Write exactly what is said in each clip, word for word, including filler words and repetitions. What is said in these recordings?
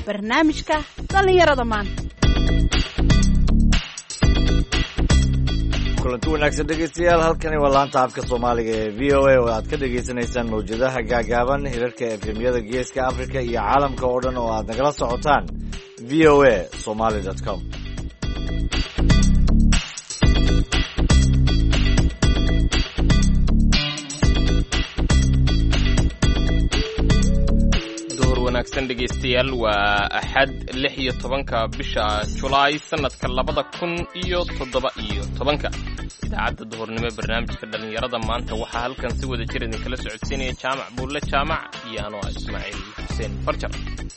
barnaamijka dhallinyarada maanta. kulanti wanaagsan dhegeystayaal, halkani waa laanta afka soomaaliga ee v o a oo aad ka dhegaysanaysaan mawjadaha gaagaaban hirarka efemyada geeska africa iyo caalamka oo dhan oo aad nagala socotaan v o a somaly dot com. wanaagsan dhegeystayaal, waa axad lix iyo tobanka bisha julaay sanadka labada kun iyo toddoba iyo tobanka. idaacadda duhurnimo ee barnaamijka dhallinyarada maanta waxaa halkan si wada jir idinkala socodsiinaya jaamac buulle jaamac iyo anoo ah ismaaciil xuseen farjar.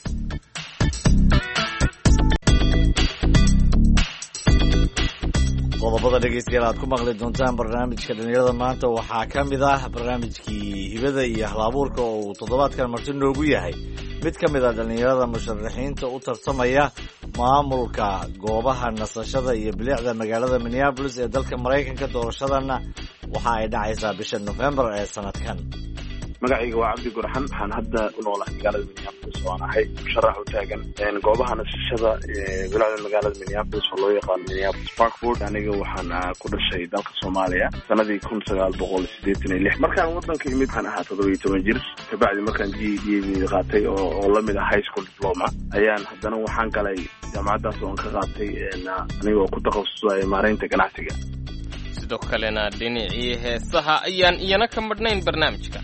qodobada dhegeystayaal aad ku maqli doontaan barnaamijka dhallinyarada maanta waxaa ka mid ah barnaamijkii hibada iyo hal-abuurka oo uu toddobaadkan marti noogu yahay mid ka mid a dhallinyarada musharaxiinta u tartamaya maamulka goobaha nasashada iyo bilicda magaalada minneabolis ee dalka maraykanka. doorashadana waxa ay dhacaysaa bisha nofembar ee sanadkan. magacayga waa cabdi gurxan, waxaan hadda ku noolahay magaalada minneabolis oo aan ahay musharax u taagan goobaha nasashada bilicda magaalada minneabolis oo loo yaqaano minneabolis parkford. aniga waxaan ku dhashay dalka soomaaliya sanadii kun sagaal boqol sideetan iyo lix. markaan wadanka imid waxaan ahaa toddoba iyo toban jir. kabacdi markaan g e d qaatay oo oo lamid ah high school diploma ayaan haddana waxaan galay jaamacaddaas oo aan ka qaatay aniga oo ku takhasusay maareynta ganacsiga. sidoo kalena dhinacii heesaha ayaan iyana ka madhnayn barnaamijka.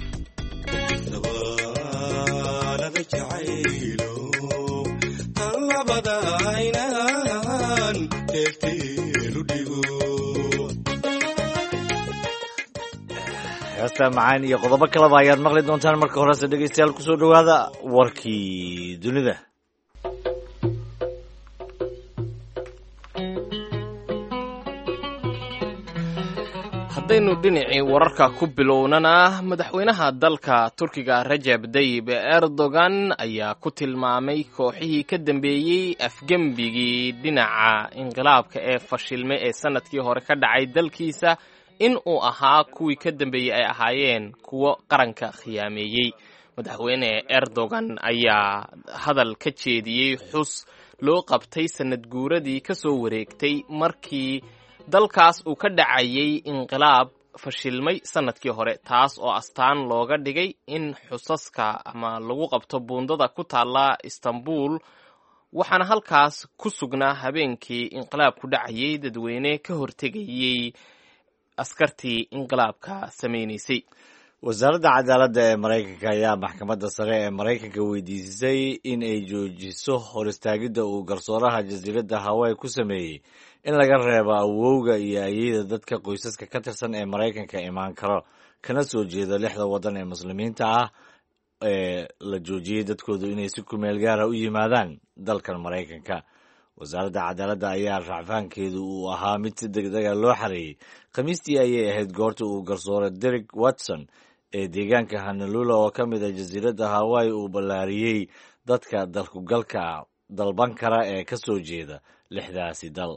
heesta macaan iyo qodobo kaleba ayaad maqli doontaan. marka horese dhegeystayaal kusoo dhawaada warkii dunida. haddaynu dhinacii wararka ku bilownana, madaxweynaha dalka turkiga rajab tayyip erdogan ayaa ku tilmaamay kooxihii ka dambeeyey afgembigii dhinaca inqilaabka ee fashilmay ee sanadkii hore ka dhacay dalkiisa in uu ahaa kuwii ka dambeeyey ay ahaayeen kuwo qaranka khiyaameeyey. madaxweyne erdogan ayaa hadal ka jeediyey xus loo qabtay sanad guuradii ka soo wareegtay markii dalkaas uu ka dhacayay inqilaab fashilmay sanadkii hore, taas oo astaan looga dhigay in xusaska ama lagu qabto buundada ku taalla istanbul. waxaana halkaas ku sugnaa habeenkii inqilaab ku dhacayay dadweyne ka hortegayey askartii inqilaabka samaynaysay. wasaaradda cadaaladda ee maraykanka ayaa maxkamadda sare ee maraykanka weydiisay in ay joojiso hor istaagidda uu garsooraha jasiiradda hawaii ku sameeyey in laga reebo awowga iyo ayeyda dadka qoysaska ka tirsan ee maraykanka imaan karo kana soo jeeda lixda waddan ee muslimiinta ah ee la joojiyey dadkoodu inay si kumeel gaara u yimaadaan dalkan maraykanka. wasaaradda cadaaladda ayaa racfaankeedu uu ahaa mid si degdega loo xareeyey. khamiistii ayay ahayd goorta uu garsoore derek watson ee deegaanka honolulu oo ka mid a jasiiradda hawaii uu ballaariyey dadka dalkugalka dalban kara ee ka soo jeeda lixdaasi dal.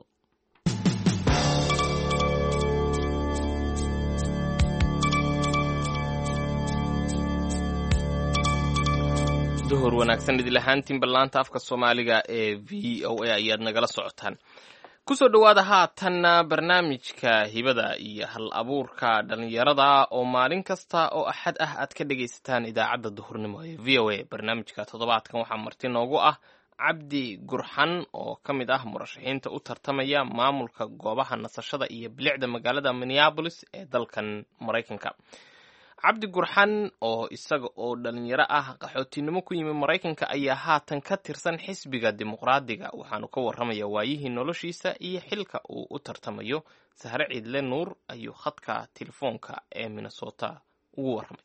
duhur wanaagsan idil ahaantiin ballaanta afka soomaaliga ee v o a ayaad nagala socotaan. kusoo dhawaada haatanna barnaamijka hibada iyo hal abuurka dhallinyarada oo maalin kasta oo axad ah aad ka dhegaysataan idaacadda duhurnimo ee v o a. barnaamijka toddobaadkan waxaa marti noogu ah cabdi gurxan oo ka mid ah murashaxiinta u tartamaya maamulka goobaha nasashada iyo bilicda magaalada minneabolis ee dalkan maraykanka. cabdi gurxan oo isaga oo dhalinyaro ah qaxootinimo ku yimi maraykanka ayaa haatan ka tirsan xisbiga dimuqraadiga. waxaanu ka warramaya waayihii noloshiisa iyo xilka uu u tartamayo. sahre ciidle nuur ayuu khadka telefoonka ee minnesota ugu warramay.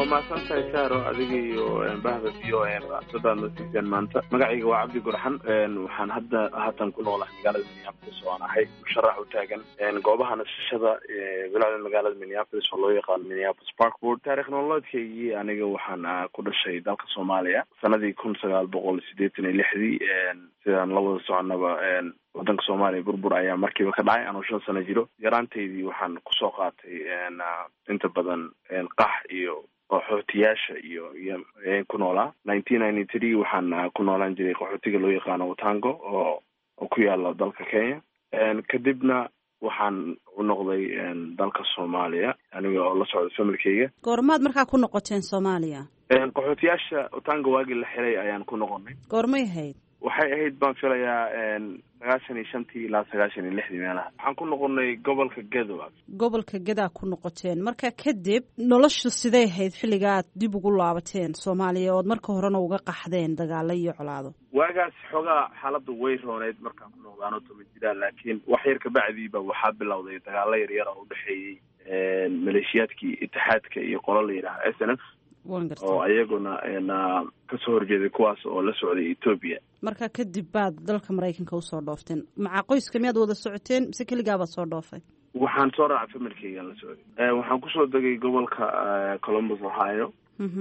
mahadsantahay saaro adiga iyo bahda v o a sadaad nasiiseen maanta magacayga waa cabdi gurxan waxaan hadda haatan ku noolahay magaalada minneapolis oo aan ahay musharax u taagan goobaha nasashada wilaayada magaalada minneapolis oo loo yaqaano minneapolis parkboard taarikh nololeedkaygii aniga waxaan ku dhashay dalka soomaaliya sanadii kun sagaal boqol sideetan iyo lixdii sidaan la wada soconaba wadanka soomaaliya burbur ayaa markiiba ka dhacay anoo shan sano jiro yaraantaydii waxaan kusoo qaatay inta badan qax iyo qaxootiyaasha iyo iyo ku noolaa nineteen ninety three waxaan ku noolaan jiray qaxootiga loo yaqaano Utango oo oo ku yaala dalka Kenya kadibna waxaan u noqday dalka Soomaaliya aniga oo la socda familkayga. Goormaad markaa ku noqoteen Soomaaliya? qaxootiyaasha Utango waagi la xiray ayaan ku noqonay. Goormay ahayd? waxay ahayd baan filayaa sagaashan iyo shantii ilaa sagaashan iyo lixdii meelaha waxaan ku noqonay gobolka Gedo. Gobolka Gedo ku noqoteen marka kadib noloshu sidee ahayd xilliga aad dib ugu laabateen Soomaaliya oo marka horena uga qaxdeen dagaalo iyo colaado? waagaas xogaa xaaladdu way rooneed markaan ku noqdaano tuma jiraan laakiin wax yar ka bacdiiba waxaa bilowday dagaalo yar yar oo u dhexeeyey maleeshiyaadkii Itixaadka iyo qolo la yidhaahdo S N F oo ayaguna kasoo horjeeday kuwaas oo la socday Ethiopia. marka kadib baad dalka Mareykanka u soo dhoofteen maca qoyska miyaad wada socoteen mise kaligaa baad soo dhoofay? waxaan soo raacay familkayga la socday waxaan kusoo degay gobolka Columbus Ohio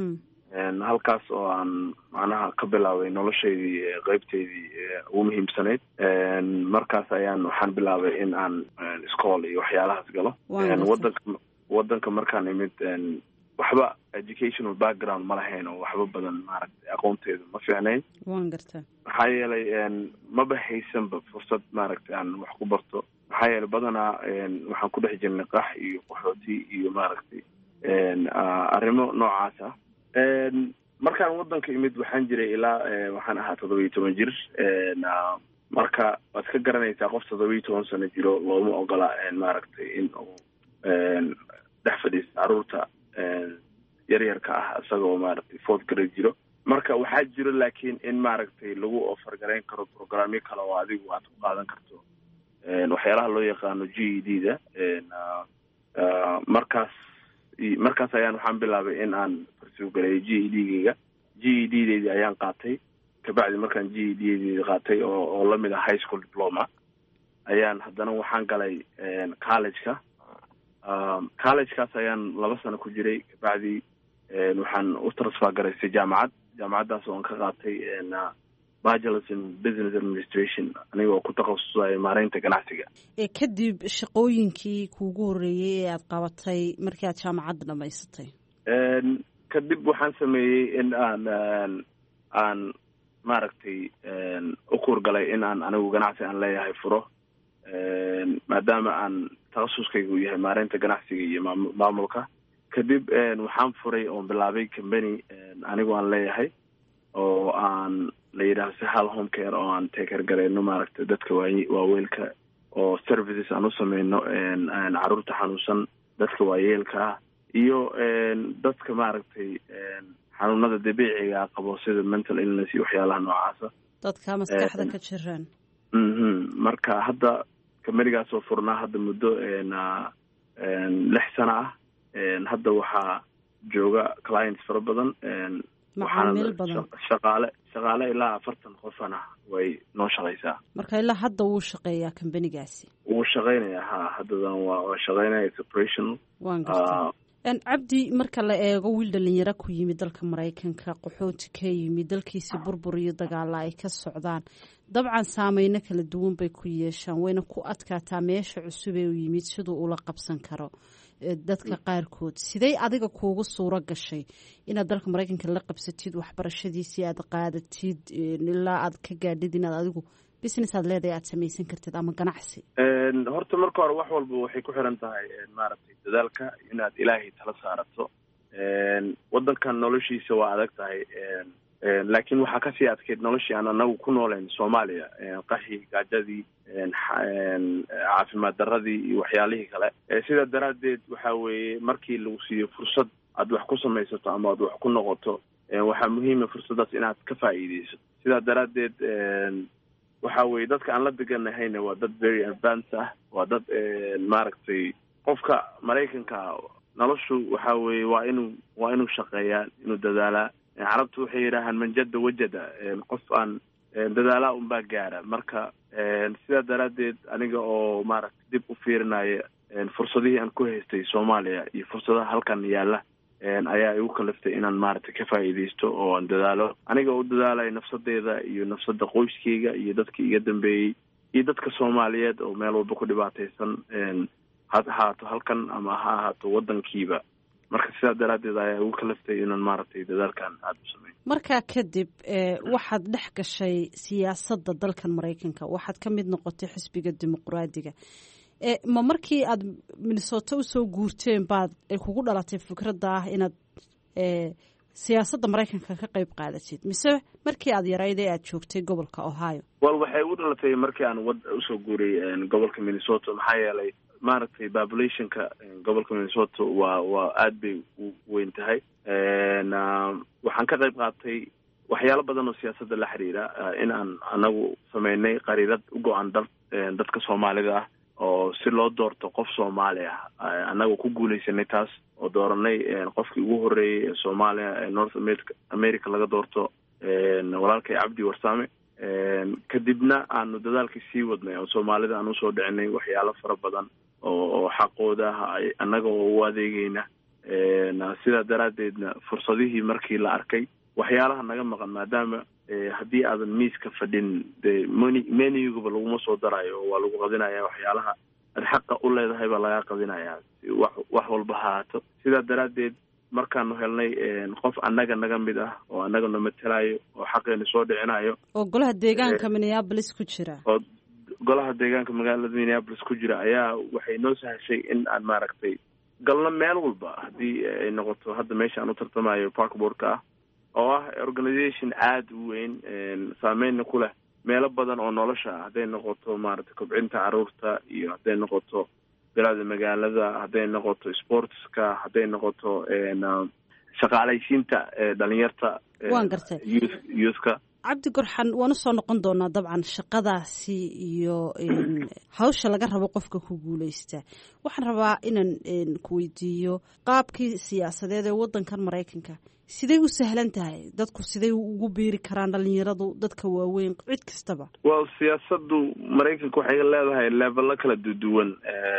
halkaas oo aan macnaha ka bilaabay noloshaydii qaybteydii ugu muhiimsanayd markaas ayaan waxaan bilaabay in aan iskool iyo waxyaalahaas galo wadanka wadanka markaan imid waxba educational background ma lahayn oo waxba badan maaragtay aqoonteedu ma fiicnayn waan gartaa maxaa yeelay maba haysanba fursad maaragtay aan wax ku barto maxaa yeelay badanaa waxaan ku dhex jirnay qax iyo qaxooti iyo maaragtay arrimo noocaas ah markaan wadanka imid waxaan jiray ilaa waxaan ahaa toddoba iyo toban jir marka waad ka garanaysaa qof toddoba iyo toban sano jiro looma ogola maaragtay in uu dhex fadhiisto carruurta yaryarka ah isagoo maaragtay fourth grade jiro marka waxaa jiro laakiin in maaragtay lagu offer garayn karo programyo kale oo adigu aad ku qaadan karto waxyaalaha loo yaqaano G E D da markaas markaas ayaan waxaan bilaabay in aan farsuug galay G E D gayga G E D deedii ayaan qaatay kabacdi markaan G E D deedii qaatay oo oo la mid ah high school diploma ayaan haddana waxaan galay college-ka college-kaas ayaan laba sano ku jiray kabacdi waxaan u transfer garaysay jaamacad jaamacaddaas oo aan ka qaatay bachelors in business administration anigoo ku takhasusay maareynta ganacsiga. ee kadib shaqooyinkii kuugu horreeyey ee aad qabatay markii aad jaamacadda dhamaysatay? kadib waxaan sameeyey in aan aan maaragtay u kuurgalay in aan anigu ganacsi aan leeyahay furo maadaama aan takhasuskaygu yahay maareynta ganacsiga iyo maamulka kadib waxaan furay oon bilaabay company anigu aan leeyahay oo aan la yidhaahdo Sahal Home Care oo aan take gareyno maaragtay dadka waaweelka oo services aan u sameyno carruurta xanuunsan dadka waayeelka iyo dadka maaragtay xanuunada dabiiciga qabo sida mental illness iyo waxyaalaha noocaasa dadka maskaxda ka jiraan. mhm marka hadda kamarigaas oo furnaa hadda muddo lix sano ah hadda waxaa jooga clients fara badan macaamiil badan shaqaale shaqaale ilaa afartan qofana way noo shaqaysaa. marka ilaa hadda wuu shaqeeyaa kambanigaasi? wuu shaqeynayaa ha haddadan waa waa shaqeynaya operational. waan gartaa cabdi marka la eego wiil dhalinyaro ku yimid dalka Mareykanka qaxooti ka yimid dalkiisa burbur iyo dagaalo ay ka socdaan dabcan saameyno kala duwan bay ku yeeshaan wayna ku adkaataa meesha cusub ee uu yimid siduu ula qabsan karo dadka qaarkood. sidee adiga kuugu suuro gashay inaad dalka Mareykanka la qabsatid waxbarashadiisii aad qaadatid ilaa aad ka gaadhid inaad adigu business aad leedahay aad samaysan kartid ama ganacsi? horta marka hore wax walba waxay ku xiran tahay maaragtay dadaalka inaad ilaahay tala saarato wadankan noloshiisa waa adag tahay laakiin waxaa kasii adkeyd noloshii aan anagu ku nooleyn Soomaaliya qaxii gaajadii caafimaad darradii iyo waxyaalihii kale sidaa daraaddeed waxaa weeye markii lagu siiyo fursad aad wax ku samaysato ama aad wax ku noqoto waxaa muhiima fursaddaas inaad ka faa'iidaysato sidaa daraaddeed waxa weeye dadka aan la deganahayna waa dad very advanced ah waa dad maaragtay qofka Mareykanka noloshu waxa weeye waa inuu waa inuu shaqeeyaa inuu dadaalaa carabtu waxay yidhaahaan man jadda wajada qof aan dadaalaa unbaa gaara marka sidaa daraaddeed aniga oo maaragtay dib u fiirinaya fursadihii aan ku haystay Soomaaliya iyo fursadaha halkan yaalla ayaa igu kalaftay inaan maaragtay ka faa'iideysto oo aan dadaalo aniga oo dadaalay nafsadeeda iyo nafsada qoyskeyga iyo dadka iga dambeeyay iyo dadka Soomaaliyeed oo meel walba ku dhibaataysan ha ahaato halkan ama ha ahaato wadankiiba marka sidaa daraaddeed ayaa igu kalaftay inaan maaragtay dadaalkan aad u sameeyo markaa kadib waxaad dhex gashay siyaasadda dalkan Maraykanka waxaad ka mid noqotay xisbiga dimuqraadiga ma markii aad Minnesota u soo guurteen baad kugu dhalatay fikradda ah inaad siyaasadda Maraykanka ka qayb qaadatid mise markii aad yarayday aad joogtay gobolka Ohio wal waxay u dhalatay markii aan wad u soo guuray gobolka Minnesota maxaa yeelay maaragtay populationka gobolka Minnesota waa waa aad bay u weyn tahay waxaan ka qayb qaatay waxyaalo badan oo siyaasadda la xiriira in aan anagu sameynay qariirad u go'an dadka Soomaalida ah oo si loo doorto qof Soomaali ah anagu ku guuleysanay taas oo dooranay qofkii ugu horeeyay ee Soomaaliya ee North America America laga doorto walaalkay Cabdi Warsame kadibna aanu dadaalkii sii wadnay oo Soomaalida aanu soo dhicinay waxyaalo fara badan oo xaqooda anaga oo u adeegayna sidaa daraaddeedna fursadihii markii la arkay waxyaalaha naga maqan maadaama haddii aadan miiska fadhin de menuyuba laguma soo darayo waa lagu qadinaya waxyaalaha ad xaqa u leedahay baa laga qadinayaa wax wax walba haato sidaa daraaddeed markaanu helnay qof annaga naga mid ah oo annaga na matalayo oo xaqeena soo dhicinayo oo golaha deegaanka Minneapolis ku jira oo golaha deegaanka magaalada Minneapolis ku jira ayaa waxay noo sahashay in aan maaragtay galno meel walba haddii ay noqoto hadda meesha aan u tartamayo parkboardka ah oo ah organization aad u weyn saameyn ku leh meelo badan oo nolosha ah hadday noqoto maaragtay kobcinta carruurta iyo hadday noqoto bilada magaalada hadday noqoto sportska hadday noqoto shaqaalaysiinta dhalinyarta waan gartay youthka Cabdi Gurxan waan soo noqon doonaa dabcan shaqadaasi iyo hawsha laga rabo qofka ku guuleysta waxaan rabaa inaan ku weydiiyo qaabkii siyaasadeed ee wadankan Maraykanka sidee u sahlan tahay dadku sidee ugu biiri karaan dhalinyaradu dadka waaweyn cid kastaba well siyaasaddu Maraykanka waxay leedahay level kala duwan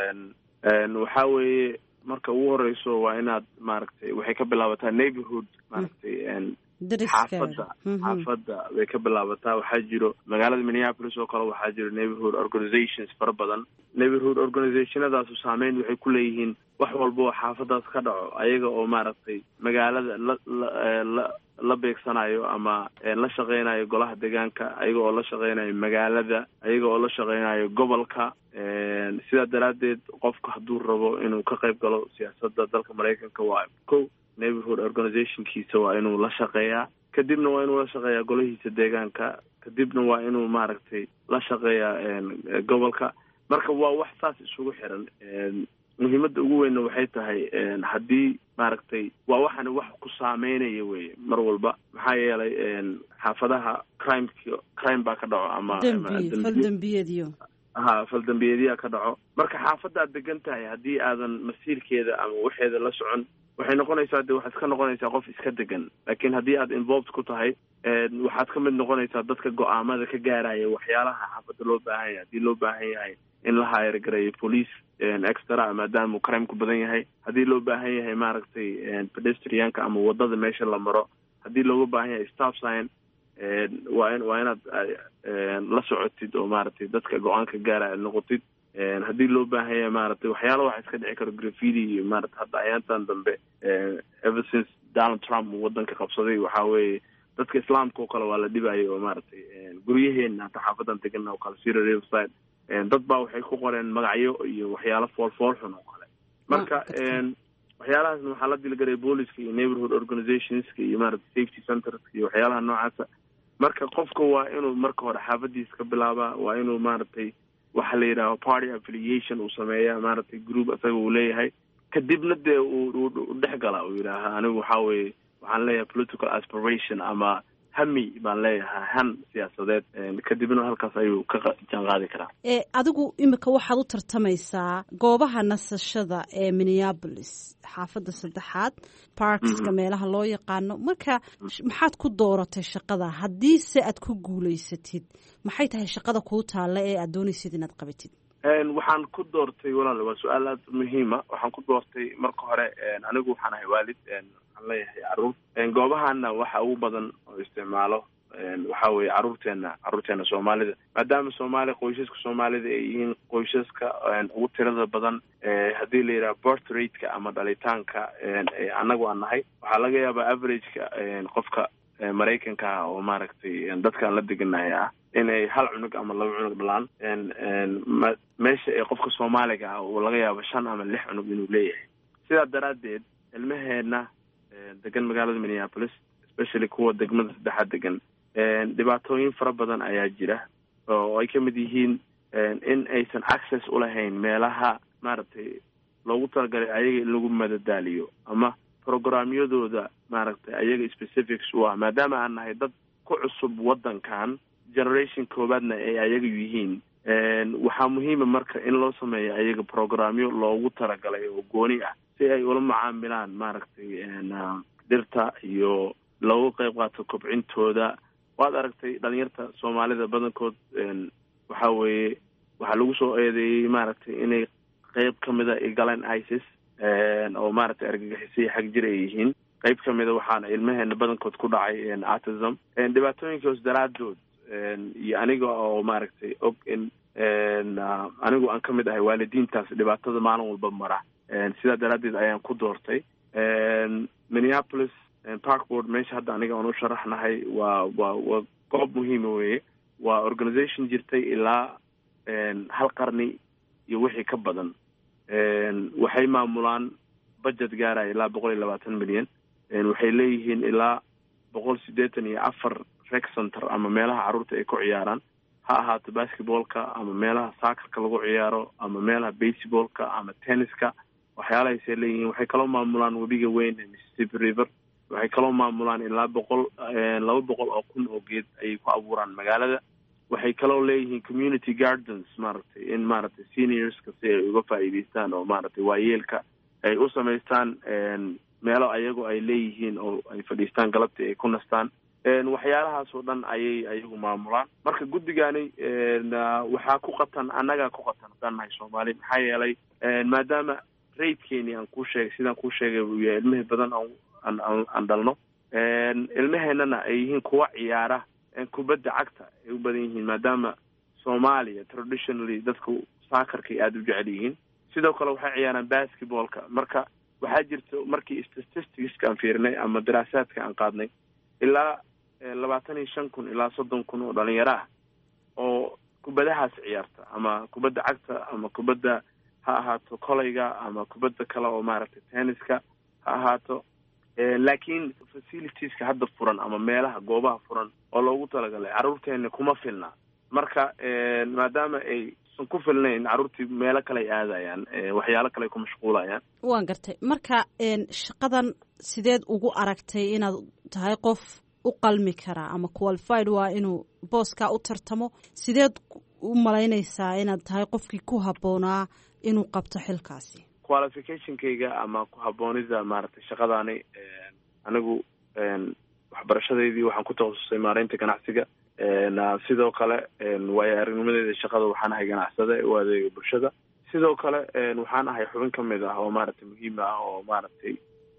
een waxa weeye marka ugu horeyso waa inaad maaragtay waxay ka bilaabataa neighborhood maaragtay een xaafadda xaafadda way ka bilaabataa waxaa jiro magaalada Minneapolis oo kale waxaa jiro neighborhood organizations fara badan neighborhood organizationadaas saameyn waxay ku leeyihiin wax walba oo xaafadaas ka dhaco ayaga oo maaragtay magaalada la la la beegsanayo ama la shaqeynayo golaha deegaanka ayaga oo la shaqeynayo magaalada ayaga oo la shaqeynayo gobolka sidaa daraaddeed qofka hadduu rabo inuu ka qayb galo siyaasadda dalka Maraykanka waa kow neighborhood organizationkiisa waa inuu la shaqeeyaa kadibna waa inuu la shaqeeyaa golahiisa deegaanka kadibna waa inuu maaragtay la shaqeeyaa gobolka marka waa wax saas isugu xiran muhiimadda ugu weynna waxay tahay haddii maaragtay waa waxaan wax ku saameynaya weye mar walba maxaa yeelay xaafadaha crime crime baa ka dhaco ama faldambiyadiyo ha faldambiyadiya ka dhaco marka xaafadda aad degan tahay haddii aadan masiirkeeda ama waxeeda la socon waxay noqonaysaa de waxaad ka noqonaysaa qof iska degan laakiin haddii aad involved ku tahay waxaad ka mid noqonaysaa dadka go-aamada ka gaaraya waxyaalaha xaafadda loo baahan yahay haddii loo baahan yahay in la hire gareeyo police extra maadaama uu crime ku badan yahay haddii loo baahan yahay maaragtay pedestrianka ama wadada meesha la maro haddii looga baahan yahay stop sign waa in waa inaad la socotid oo maaragtay dadka go-aanka gaaraya noqotid haddii loo baahan yahay maaragtay waxyaala waxa iska dhici karo graffiti iyo maaragtay hadda ayaantan dambe ever since Donald Trump uu wadanka qabsaday waxaa weeye dadka islaamka oo kale waa la dhibayay oo maaragtay guryaheena hata xaafadan degan oo kale Cedar Riverside dad baa waxay ku qoreen magacyo iyo waxyaalo fool fool xun oo kale marka waxyaalahaasna waxaa la dilgaray booliska iyo neighborhood organizationska iyo maaragtay safety centers iyo waxyaalaha noocaasa marka qofka waa inuu marka hore xaafadiisa ka bilaabaa waa inuu maaragtay waxa la yidhaaho party affiliation uu sameeya maaragtay group isaga uu leeyahay kadibna dee uu dhex gala uu yidhaaha anigu waxaa weeye waxaan leeyahay political aspiration ama hami baan leeyahay han siyaasadeed kadibna halkaas ayuu ka jaanqaadi karaa. ee adigu imika waxaad u tartamaysaa goobaha nasashada ee Minneapolis xaafadda saddexaad parkska meelaha loo yaqaano marka maxaad ku dooratay shaqada haddii se aad ku guulaysatid maxay tahay shaqada kuu taalla ee aad doonaysid inaad qabatid? waxaan ku doortay walaal waa su-aal aad muhiima. waxaan ku doortay marka hore anigu waxaan ahay waalid waxaan leeyahay caruur goobahana waxa ugu badan oo isticmaalo waxa weeye caruurteena caruurteena soomaalida maadaama soomaali qoysaska soomaalida ay yihiin qoysaska ugu tirada badan haddii la yidhaha birth rate-ka ama dhalitaanka annagu aan nahay waxaa laga yaabaa average-ka qofka maraykanka ah oo maaragtay dadkaan la deganahay ah inay hal cunug ama laba cunug dhalaan meesha ee qofka soomaaliga ah uu laga yaabo shan ama lix cunug inuu leeyahay. sidaa daraaddeed ilmaheena degan magaalada Minneapolis especially kuwa degmada saddexaad degan dhibaatooyin fara badan ayaa jira oo ay ka mid yihiin in aysan access u lahayn meelaha maaragtay loogu talagalay ayaga in lagu madadaaliyo ama programyadooda maaragtay ayaga specifics u ah maadaama aan nahay dad ku cusub waddankan generation koobaadna ay ayaga yihiin waxaa muhiima marka in loo sameeyo ayaga programyo loogu talagalay oo gooni ah si ay ula macaamilaan maaragtay dhirta iyo loogu qayb qaato kobcintooda. waad aragtay dhalinyarta soomaalida badankood waxa weeye waxaa lagu soo eedeeyey maaragtay inay qayb ka mida ay galeen isis oo maaragtay argagixisay xag jir ay yihiin. qayb ka mida waxaana ilmaheena badankood ku dhacay autism dhibaatooyinkaas daraadood iyo aniga oo maaragtay og in anigu aan ka mid ahay waalidiintaas dhibaatada maalin walba mara sidaa daraaddeed ayaan ku doortay Minneapolis Parkboard. meesha hadda aniga aan u sharaxnahay waa waa waa goob muhiima weeye. waa organization jirtay ilaa hal qarni iyo wixii ka badan waxay maamulaan budget gaaraya ilaa boqol iyo labaatan milyan waxay leeyihiin ilaa boqol siddeetan iyo afar rec center ama meelaha carruurta ay ku ciyaaraan ha ahaato basketballka ama meelaha soccerka lagu ciyaaro ama meelaha baseballka ama tenniska waxyaalahaasay leeyihiin. waxay kaloo maamulaan webiga weyn ee Mississippi River. waxay kaloo maamulaan ilaa boqol laba boqol oo kun oo geed ayay ku abuuraan magaalada. waxay kaloo leeyihiin community gardens maaragtay in maaragtay seniorska si ay uga faa'iidaystaan oo maaragtay waayeelka ay u samaystaan meelo ayagu ay leeyihiin oo ay fadhiistaan galabtii ay ku nastaan. waxyaalahaas oo dhan ayay ayagu maamulaan. marka guddigaani waxaa ku qatan annagaa ku qatan haddaan nahay Soomaali maxaa yeelay maadaama ratekeeni aan kuu sheegay sidaan kuu sheegay uu yahay ilmihii badan aan aan dhalno ilmaheenana ay yihiin kuwa ciyaara kubadda cagta ay u badan yihiin maadaama Soomaaliya traditionally dadku soccerka ay aada u jecel yihiin. sidoo kale waxay ciyaaraan basketballka. marka waxaa jirta markii statistics aan fiirnay ama daraasaadka aan qaadnay ilaa labaatan iyo shan kun ilaa soddon kun oo dhalinyaro ah oo kubadahaas ciyaarta ama kubadda cagta ama kubadda ha ahaato kolayga ama kubadda kale oo maaragtay tenniska ha ahaato laakiin facilitieska hadda furan ama meelaha goobaha furan oo loogu talagalay carruurteena kuma filna. marka maadaama aysan ku filnayn carruurtii meelo kale ay aadayaan waxyaalo kale ay ku mashquulayaan. waan gartay. marka shaqadan sideed ugu aragtay inaad tahay qof u qalmi karaa ama qualified waa inuu booskaa u tartamo sideed u malaynaysaa inaad tahay qofkii ku habboonaa inuu qabto xilkaasi? qualificationkayga ama ku habboonida maaragtay shaqadaani anigu waxbarashadeydii waxaan ku takhasusay maareynta ganacsiga sidoo kale waayo aragnimadeeda shaqada waxaan ahay ganacsade u adeega bulshada. sidoo kale waxaan ahay xubin ka mid ah oo maaragtay muhiim ah oo maaragtay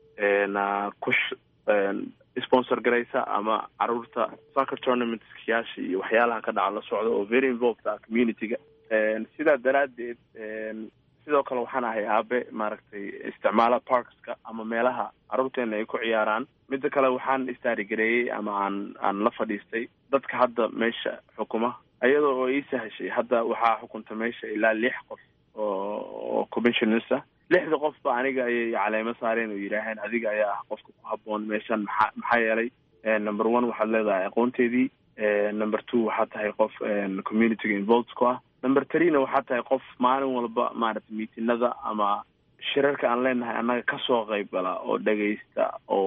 ku sponsor garaysa ama carruurta soccer tournamentskyaasha iyo waxyaalaha ka dhaca la socda oo very involved ah community-ga. sidaa daraaddeed sidoo kale waxaan ahay aabe maaragtay isticmaala parkska ama meelaha carruurteena ay ku ciyaaraan. midda kale waxaan istaarigareeyey ama aan aan la fadhiistay dadka hadda meesha xukuma iyadoo oo ii sahashay hadda waxaa xukunta meesha ilaa lix qof oo commissioners ah. lixda qofba aniga ayay caleemo saareen oo yidhaaheen adiga ayaa ah qofka ku habboon meeshan maxaa maxaa yeelay number one waxaad leedahay aqoonteedii number two waxaad tahay qof community-ga involved ku ah number three-na waxaad tahay qof maalin walba maaragtay miitinada ama shirarka aan leenahay annaga kasoo qayb gala oo dhegaysta oo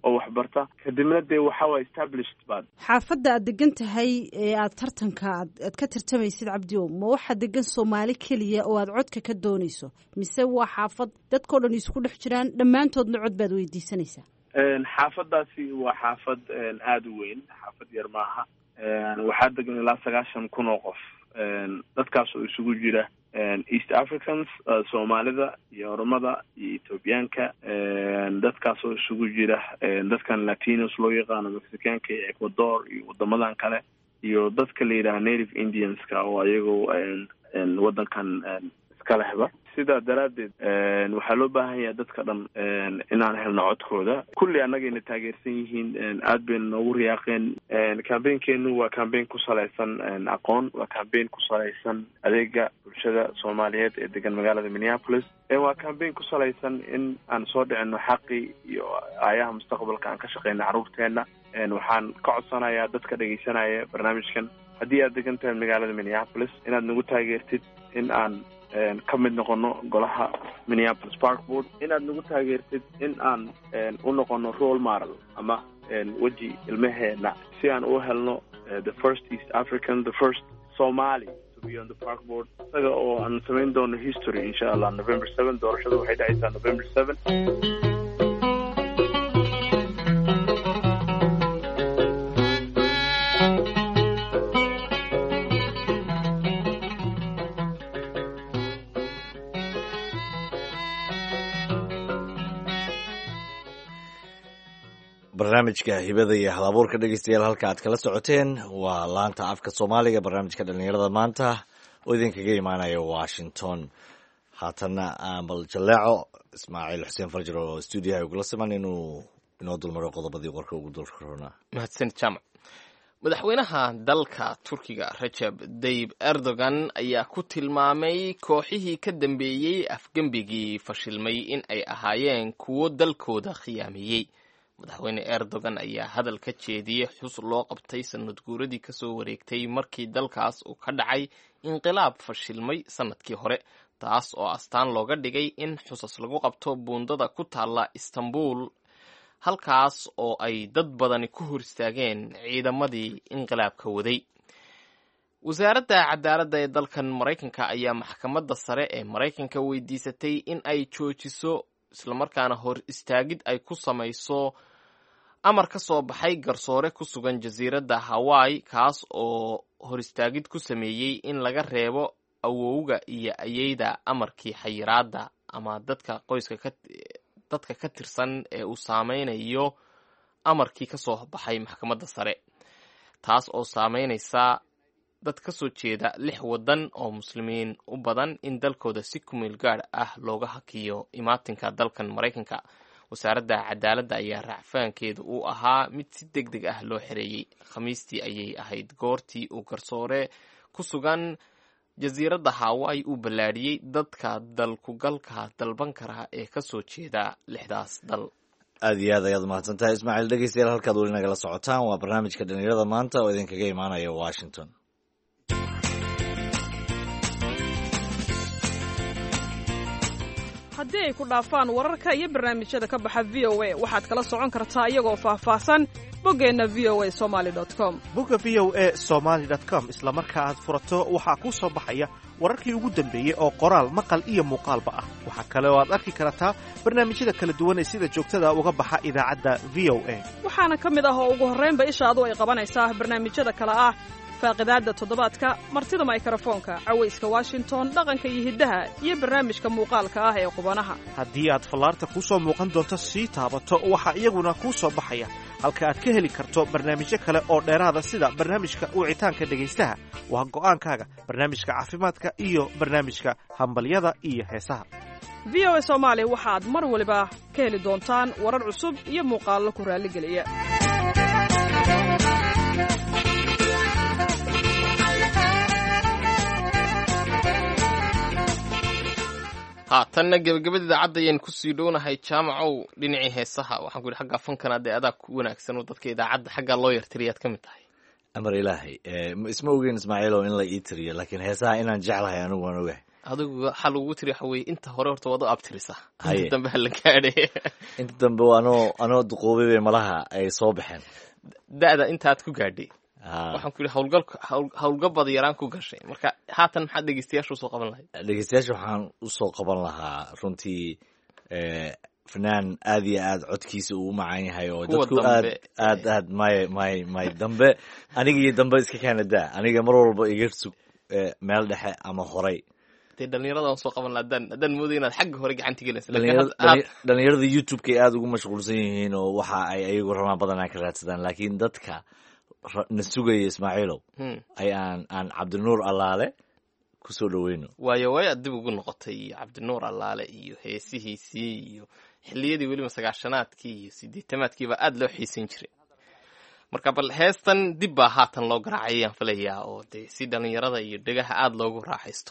oo waxbarta kadibna dee waxa waa established baad. xaafadda aad degan tahay ee aad tartanka aad ka tartamaysid cabdi o ma waxaa degan soomaali keliya oo aad codka ka doonayso mise waa xaafad dadkao dhan isku dhex jiraan dhammaantoodna cod baad weydiisanaysaa? xaafadaasi waa xaafad aada u weyn, xaafad yar maaha. waxaa degan ilaa sagaashan kun oo qof, dadkaas oo isugu jira east africans, soomaalida iyo oromada iyo ethoobiyaanka, dadkaas oo isugu jira dadkan latinos loo yaqaano, mexicaanka iyo ecuador iyo wadamadan kale, iyo dadka la yidhaha native indianska oo ayagoo wadankan iska lehba. sidaa daraaddeed waxaa loo baahan yahay dadka dhan inaan helno codkooda. kulli annagayna taageersan yihiin, aad bayna noogu riyaaqeen. cambaynkeenu waa cambayn ku salaysan aqoon, waa cambayn ku salaysan adeega bulshada soomaaliyeed ee degan magaalada minneapolis. waa cambayn ku salaysan in aan soo dhicino xaqii iyo aayaha mustaqbalka aan ka shaqeyno carruurteena. waxaan ka codsanayaa dadka dhegeysanaya barnaamijkan, haddii aad degan tahay magaalada minneapolis, inaad nagu taageertid in aan ka mid noqono golaha Minneapolis Park Board, inaad nagu taageertid in aan u noqono role model ama weji ilmaheena, si aan u helno the first East African, the first Somali to be on the Park Board. isaga oo aan samayn doono history insha Allah November seventh. doorashada waxay dhacaysaa November seventh. barnaamijka hibada iyo halabuurka dhegeystayaal halka aad kala socoteen waa laanta afka soomaaliga, barnaamijka dhalinyarada maanta oo idinkaga imaanaya washington. haatanna bal jaleeco ismaaciil xuseen farjar oo stuudiyaha ugula siman inuu inoo dulmaro qodobadii qorka ugu dulkaroonaa. mahadsan jaamac. madaxweynaha dalka turkiga Recep Tayyip Erdogan ayaa ku tilmaamay kooxihii ka dambeeyey afgembigii fashilmay in ay ahaayeen kuwo dalkooda khiyaameeyey. madaxweyne Erdogan ayaa hadal ka jeediyey xus loo qabtay sanad guuradii kasoo wareegtay markii dalkaas uu ka dhacay inqilaab fashilmay sanadkii hore, taas oo astaan looga dhigay in xusas lagu qabto buundada ku taalla Istanbul, halkaas oo ay dad badani ku hor istaageen ciidamadii inqilaabka waday. wasaaradda cadaaladda ee dalkan Maraykanka ayaa maxkamadda sare ee Maraykanka weydiisatay in ay joojiso islamarkaana hor istaagid ay ku samayso amar ka soo baxay garsoore ku sugan jasiiradda Hawaii, kaas oo hor istaagid ku sameeyey in laga reebo awowga iyo ayeyda amarkii xayiraadda ama dadka qoyska ka dadka ka tirsan ee uu saameynayo amarkii ka soo baxay maxkamadda sare, taas oo saameynaysa dad ka soo jeeda lix waddan oo muslimiin u badan in dalkooda si kumeel gaar ah looga hakiyo imaatinka dalkan Maraykanka. wasaaradda cadaaladda ayaa raacfaankeedu uu ahaa mid si deg deg ah loo xereeyey. khamiistii ayay ahayd goortii uu garsoore ku sugan jasiiradda Hawaii uu ballaadhiyey dadka dalkugalka dalban kara ee ka soo jeeda lixdaas dal. aad iyo aad ayaad umahadsan tahay ismaaciil. dhegeystayaal halkaad weli nagala socotaan waa barnaamijka dhalinyarada maanta oo idinkaga imaanaya Washington. haddii ay ku dhaafaan wararka iyo barnaamijyada ka baxa v o a waxaad kala socon kartaa iyagoo faahfaahsan boggeenna v o a somaali dot com. bogga v o a somaali dot com isla marka aad furato waxaa kuu soo baxaya wararkii ugu dambeeyey oo qoraal maqal iyo muuqaalba ah. waxaa kale oo aad arki kartaa barnaamijyada kala duwan ee sida joogtada uga baxa idaacadda v o a. waxaana ka mid ah oo ugu horraynba ishaadu ay qabanaysaa barnaamijyada kale ah faaqidaadda toddobaadka, martida mikrofoonka, cawayska Washington, dhaqanka iyo hiddaha, iyo barnaamijka muuqaalka ah ee qubanaha. haddii aad fallaarta kuu soo muuqan doonto sii taabato waxaa iyaguna kuu soo baxaya halka aad ka heli karto barnaamijyo kale oo dheeraada sida barnaamijka wicitaanka dhegaystaha, waa go'aankaaga, barnaamijka caafimaadka iyo barnaamijka hambalyada iyo heesaha. v o a Soomaali waxaad mar waliba ka heli doontaan warar cusub iyo muuqaallo ku raalligeliya. haatanna gebagabada idaacadda ayaan kusii dhownahay. jaamacow, dhinacii heesaha waxaan ku yidhi xagga fankana dee adaa ku wanaagsan oo dadka idaacadda xaggaa loo yartiriyaad ka mid tahay. amar ilaahay isma ogeyn ismaaciilow in la ii tiriyo, laakiin heesaha inaan jeclahay anigu waan ogahay. adigu waxaa lagugu tiri waxa weye inta hore horta waad u abtirisa Haye. inta dambe hala gaadhay inta dambe anoo anoo duqoobay bay malaha ay soo baxeen da'da intaad ku gaadhay Ah, waxaan ku yidhi hawlgal hawlgabada yaraan ku gashay marka haatan maxaad dhegeystayaasha usoo qaban lahayd dhegeystayaasha waxaan usoo qaban lahaa runtii eh, fanaan aad iyo aad codkiisa uu u macaan yahay oo Kuwa dadku aad dambe, aad aad may may may dambe aniga iyo dambe iska keena daa aniga mar walba iga sug eh, meel dhexe ama horay dee dhalinyarada aan soo qaban lahaa haddaan haddaan mooday inaad xagga hore gacanta gelaysa dhalinyarada dhali- dhalinyarada youtube-ka ay aada ugu mashquulsan yihiin oo waxa ay ayagu rabaan badanaa ka raadsadaan laakiin dadka ra- na sugaya ismaaciilow ay aan aan cabdinuur allaale kusoo dhaweyno waayo way aad dib ugu noqotay cabdinuur allaale iyo heesihiisii iyo xilliyadii weliba sagaashanaadkii iyo sideetamaadkiiba aad loo xiisan jiray marka bal heestan dib baa haatan loo garaacay ayaan filayaa oo dee si dhalinyarada iyo dhegaha aada loogu raaxaysto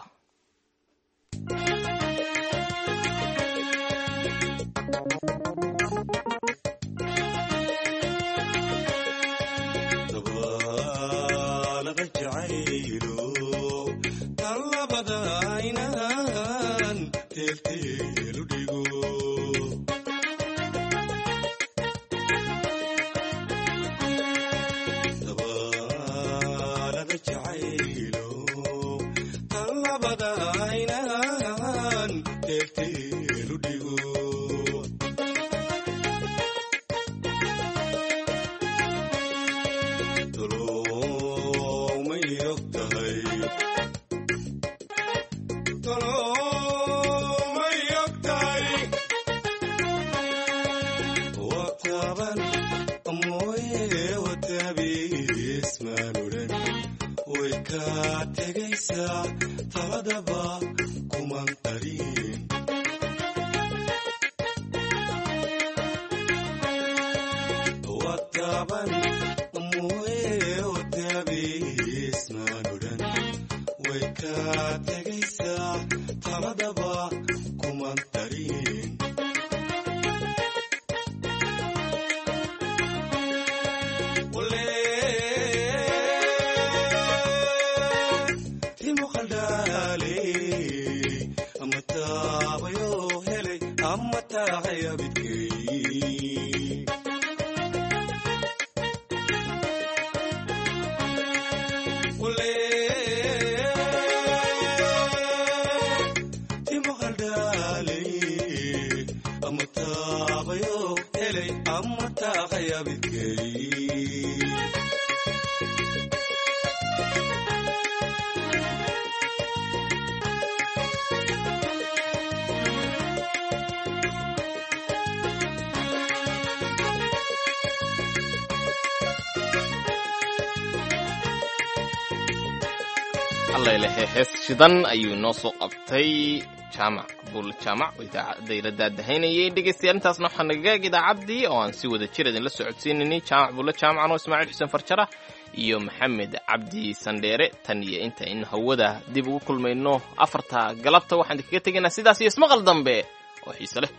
allailahe hees shidan ayuu inoo soo qabtay jaamac buul jaamac oo idaacadda ila daadahaynayay dhegeystayaal intaasna waxaa nagaag idaacaddii oo aan si wada jir idinla socodsiinaynay jaamac buulle jaamacan oo ismaaciil xuseen farjara iyo maxamed cabdi sandheere tan iyo inta in hawada dib ugu kulmayno afarta galabta waxaan idinkaga tegaynaa sidaas iyo ismaqal dambe oo xiise leh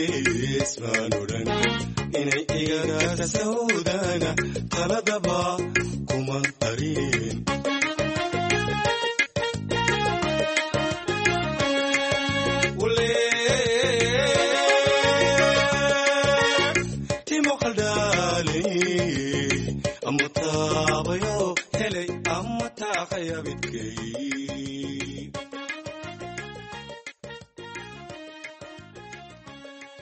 inay igana tasawdana taladaba